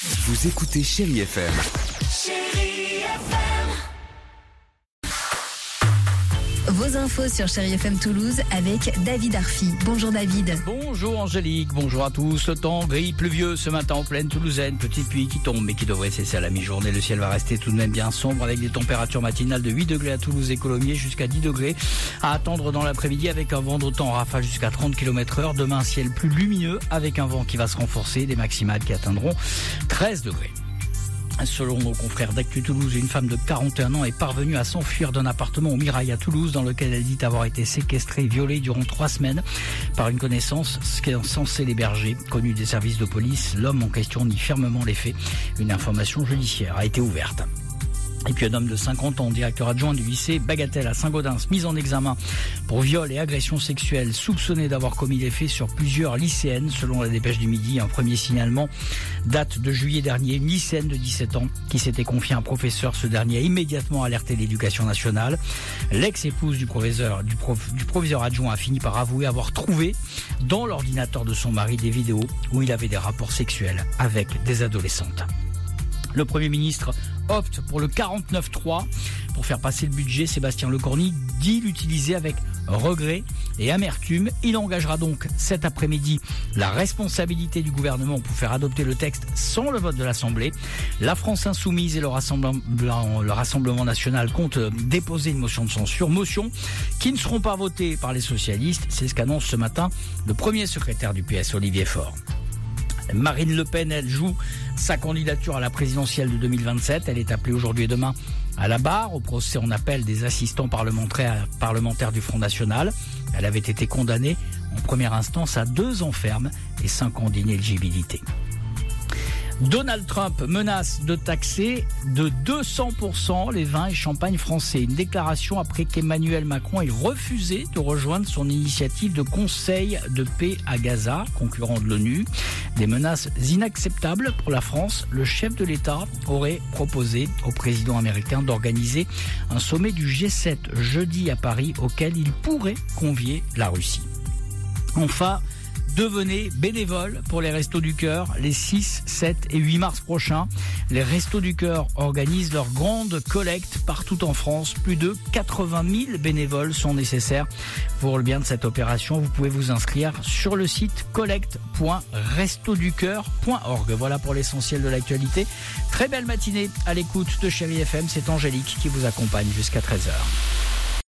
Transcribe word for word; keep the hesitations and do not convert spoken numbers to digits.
Vous écoutez Chérie F M. Chérie F M. Vos infos sur Chérie F M Toulouse avec David Arfi. Bonjour David. Bonjour Angélique, bonjour à tous. Le temps gris, pluvieux ce matin en pleine toulousaine. Petite pluie qui tombe mais qui devrait cesser à la mi-journée. Le ciel va rester tout de même bien sombre avec des températures matinales de huit degrés à Toulouse et Colomiers jusqu'à dix degrés à attendre dans l'après-midi avec un vent d'autant en rafale jusqu'à trente kilomètres heure. Demain, ciel plus lumineux avec un vent qui va se renforcer, des maximales qui atteindront treize degrés. Selon nos confrères d'Actu Toulouse, une femme de quarante et un ans est parvenue à s'enfuir d'un appartement au Mirail à Toulouse dans lequel elle dit avoir été séquestrée et violée durant trois semaines par une connaissance censée l'héberger. Connu des services de police, l'homme en question nie fermement les faits. Une information judiciaire a été ouverte. Et puis un homme de cinquante ans, directeur adjoint du lycée Bagatelle à Saint-Gaudens, mis en examen pour viol et agression sexuelle, soupçonné d'avoir commis les faits sur plusieurs lycéennes. Selon la dépêche du midi, un premier signalement date de juillet dernier. Une lycéenne de dix-sept ans qui s'était confiée à un professeur. Ce dernier a immédiatement alerté l'éducation nationale. L'ex-épouse du proviseur, du, prof, du proviseur adjoint a fini par avouer avoir trouvé dans l'ordinateur de son mari des vidéos où il avait des rapports sexuels avec des adolescentes. Le Premier ministre opte pour le quarante-neuf trois pour faire passer le budget. Sébastien Lecornu dit l'utiliser avec regret et amertume. Il engagera donc cet après-midi la responsabilité du gouvernement pour faire adopter le texte sans le vote de l'Assemblée. La France Insoumise et le Rassemblement, le Rassemblement National comptent déposer une motion de censure, motion qui ne seront pas votées par les socialistes. C'est ce qu'annonce ce matin le premier secrétaire du P S, Olivier Faure. Marine Le Pen, elle joue sa candidature à la présidentielle de deux mille vingt-sept. Elle est appelée aujourd'hui et demain à la barre au procès en appel des assistants parlementaires, parlementaires du Front National. Elle avait été condamnée en première instance à deux ans ferme et cinq ans d'inéligibilité. Donald Trump menace de taxer de deux cents pour cent les vins et champagnes français. Une déclaration après qu'Emmanuel Macron ait refusé de rejoindre son initiative de conseil de paix à Gaza, concurrent de l'ONU. Des menaces inacceptables pour la France. Le chef de l'État aurait proposé au président américain d'organiser un sommet du G sept jeudi à Paris auquel il pourrait convier la Russie. Enfin, devenez bénévole pour les Restos du Cœur les six, sept et huit mars prochains. Les Restos du Cœur organisent leur grande collecte partout en France. Plus de quatre-vingt mille bénévoles sont nécessaires pour le bien de cette opération. Vous pouvez vous inscrire sur le site collecte point restos du cœur point org. Voilà pour l'essentiel de l'actualité. Très belle matinée à l'écoute de Chérie F M. C'est Angélique qui vous accompagne jusqu'à treize heures.